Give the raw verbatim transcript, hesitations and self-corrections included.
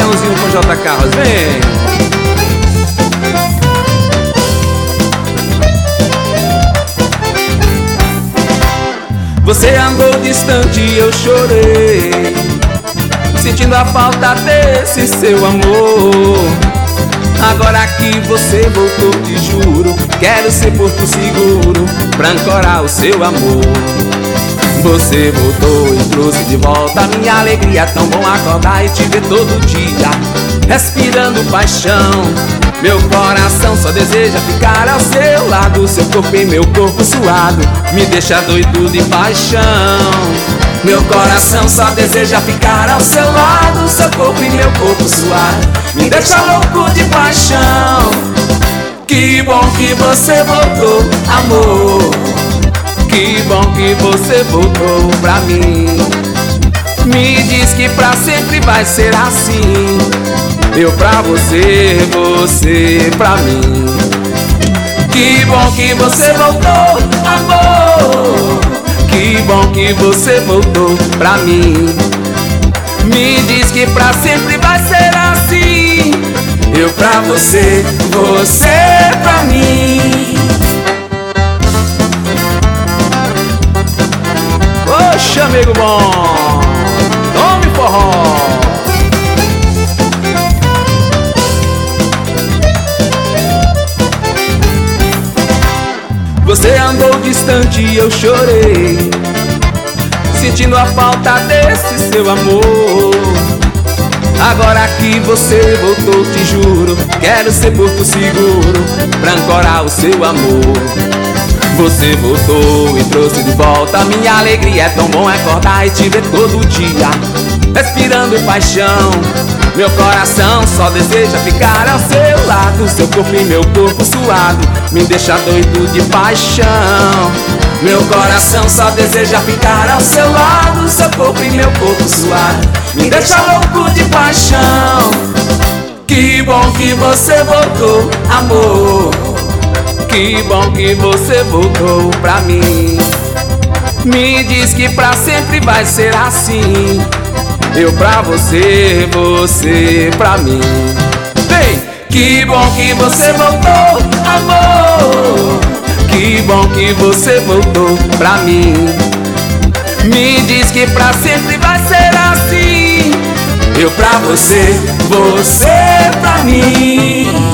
Leãozinho com J. Carlos, vem! Você andou distante e eu chorei, sentindo a falta desse seu amor. Agora que você voltou, te juro, quero ser porto seguro pra ancorar o seu amor. Você voltou e trouxe de volta minha alegria. É tão bom acordar e te ver todo dia, respirando paixão. Meu coração só deseja ficar ao seu lado. Seu corpo em meu corpo suado me deixa doido de paixão. Meu coração só deseja ficar ao seu lado. Seu corpo em meu corpo suado me deixa louco de paixão. Que bom que você voltou, amor. Que bom que você voltou pra mim. Me diz que pra sempre vai ser assim. Eu pra você, você pra mim. Que bom que você voltou, amor. Que bom que você voltou pra mim. Me diz que pra sempre vai ser assim. Eu pra você, você pra mim. Oxe, amigo bom, tome forró. Você andou distante e eu chorei, sentindo a falta desse seu amor. Agora que você voltou, te juro, quero ser porto seguro pra ancorar o seu amor. Você voltou e trouxe de volta minha alegria. É tão bom acordar e te ver todo dia, respirando paixão. Meu coração só deseja ficar ao seu lado. Seu corpo e meu corpo suado me deixa doido de paixão. Meu coração só deseja ficar ao seu lado. Seu corpo e meu corpo suado me deixa louco de paixão. Que bom que você voltou, amor. Que bom que você voltou pra mim. Me diz que pra sempre vai ser assim. Eu pra você, você pra mim. Vem! Que bom que você voltou, amor. Que bom que você voltou pra mim. Me diz que pra sempre vai ser assim. Eu pra você, você pra mim.